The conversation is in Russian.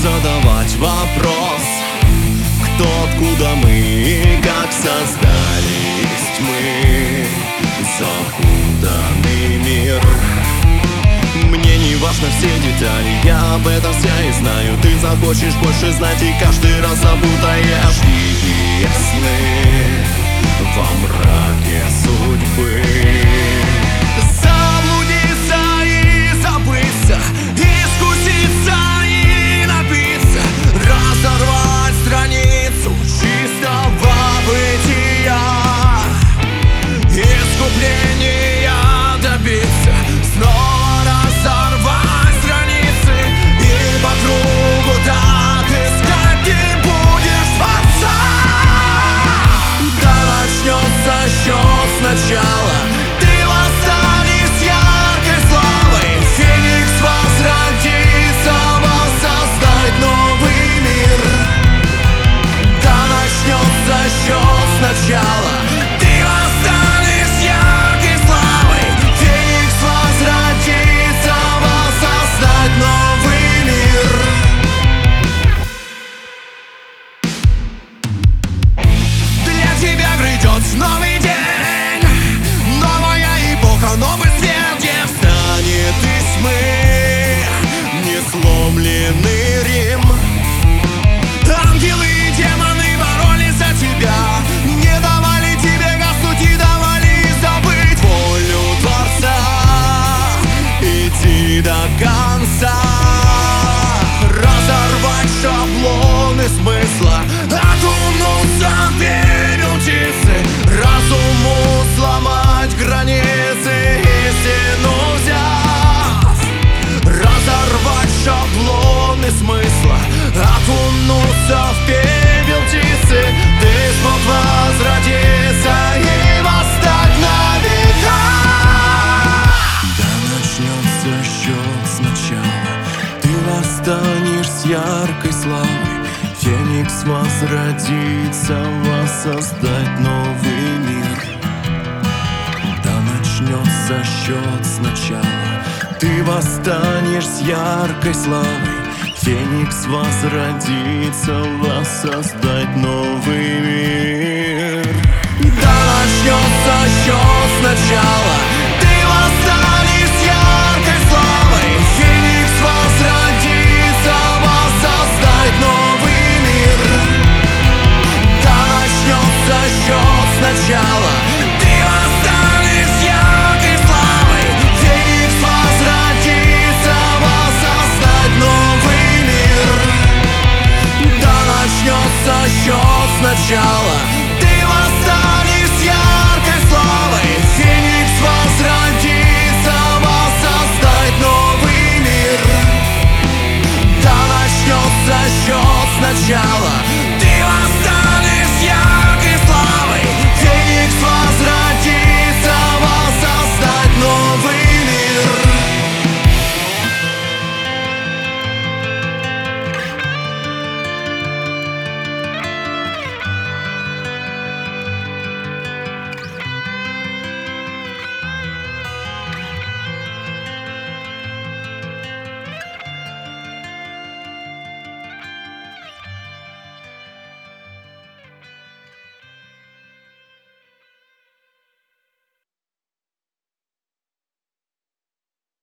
задавать вопрос: кто, откуда мы и как создались мы. Запутанный мир. Мне не важно все детали, я об этом вся и знаю. Ты захочешь больше знать и каждый раз запутаешь дикие сны во мраке судьбы. Заблудиться и забыться, искуситься и напиться, разорвать страницу чистого бытия, искупления добиться, снова разорвать страницы и по кругу так искать ты будешь отца. Да начнется счет сначала, ты восстанешь с яркой славой, феникс возродится, воссоздать новый мир. Да начнется счет сначала, ты восстанешь с яркой славой, феникс возродится, воссоздать новый мир. Для тебя грядет новый день, новая эпоха, новый свет, где встанет из тьмы несломленный Рим. Ангелы и демоны боролись за тебя, не давали тебе гаснуть и давали забыть волю Творца, идти до конца, разорвать шаблоны смысла, окунуться в пепел птицы, разуму сломать границы, истину взяв, разорвать шаблоны смысла, окунуться в пепел птицы, ты смог возродиться и восстать на века. Да начнется счет сначала, ты восстанешь с яркой славой, феникс возродится, воссоздать новый мир. Да начнется счет сначала, ты восстанешь с яркой славой, феникс возродится, воссоздать новый мир. Да начнется счет сначала, ты восстанешь с яркой славой, феникс возродится, воссоздать новый мир. Да начнется счет сначала, ты восстанешь с яркой славой, феникс возродится, воссоздать новый мир. Да начнется счет сначала,